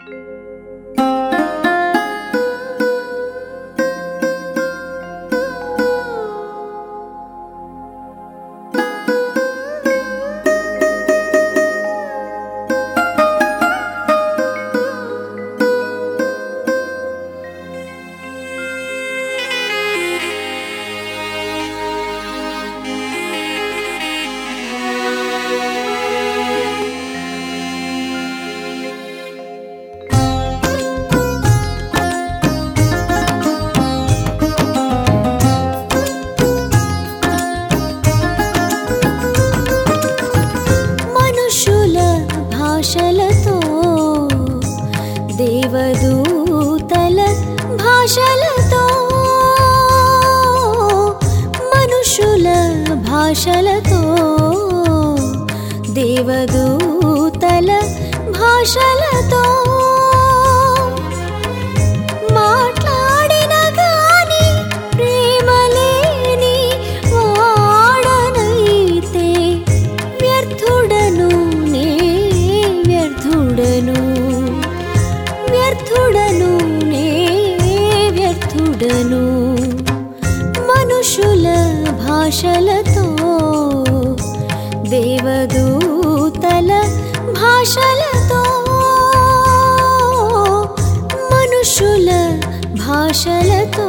దేవదూతల భాషలతో మనుషుల భాషలతో దేవదూతల భాషలతో మాట్లాడిన గాని ప్రేమలేని వాడనైతే వ్యర్థుడను నే వ్యర్థుడను వ్యర్థుడను మనుషుల భాషలతో దేవదూతల భాషలతో మనుషుల భాషలతో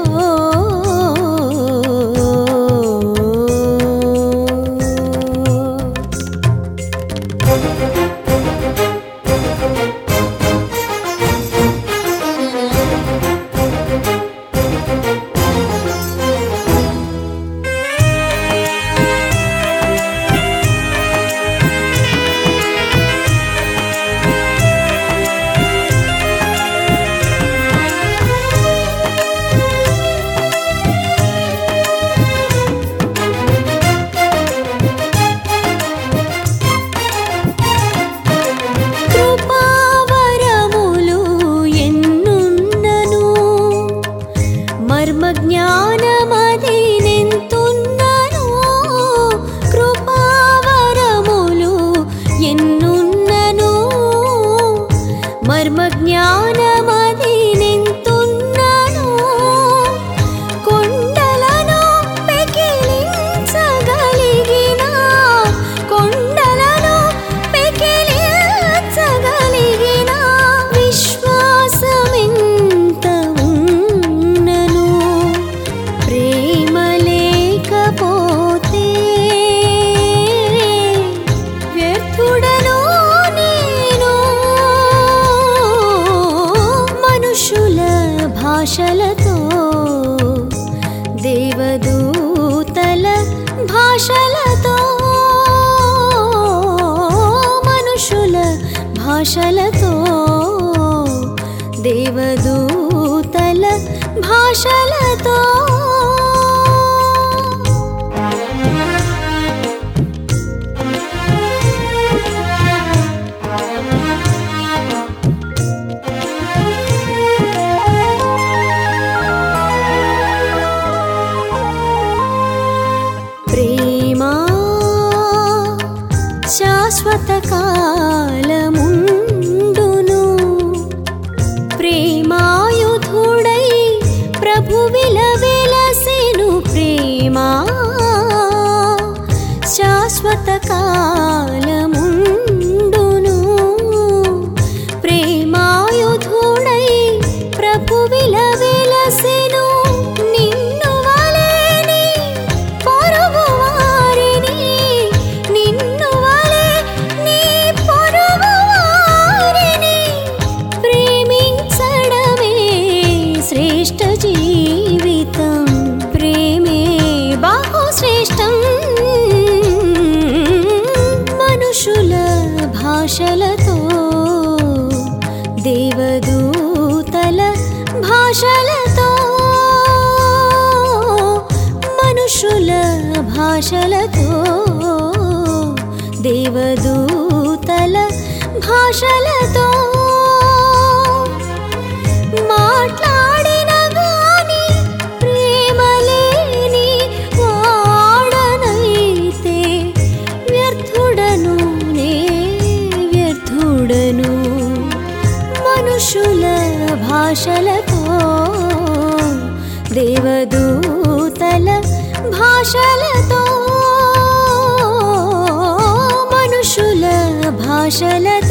జ్ఞానమదినెంతున్నను కృపావరములు ఎన్నున్నను మర్మ జ్ఞానమదినెంతున్నను కొండలను పెకిలించగలిగిన కొండలను పెకిలించగలిగిన విశ్వాసమెంత ఉన్నను ప్రేమ లేకపోతే వ్యర్థుడను నేను మనుషుల భాషలతో దేవదూతల భాషలతో మనుషుల భాషలతో దేవదూతల భాషలతో ప్రేమా శాశ్వత కాలముండును ప్రేమాయుధుడై ప్రభు విలవెలసెను ప్రేమా శాశ్వత కాలముండును ప్రేమాయుధుడై ప్రభు విలవెలసెను నిన్ను వలెని పొరుగు వారిని నిన్ను వలె నీ పొరుగు వారిని ప్రేమించడమే శ్రేష్ఠ జీవితం ప్రేమే బహుశ్రేష్టం మనుషుల భాషలతో దేవదూతల భాషలతో మనుషుల భాషలతో దేవదూతల భాషలతో మాట్లాడిన గాని ప్రేమలేని వాడనైతే వ్యర్థుడను నే వ్యర్థుడను మనుషుల భాషలతో దేవదూతల భాషలతో మనుషుల భాషలతో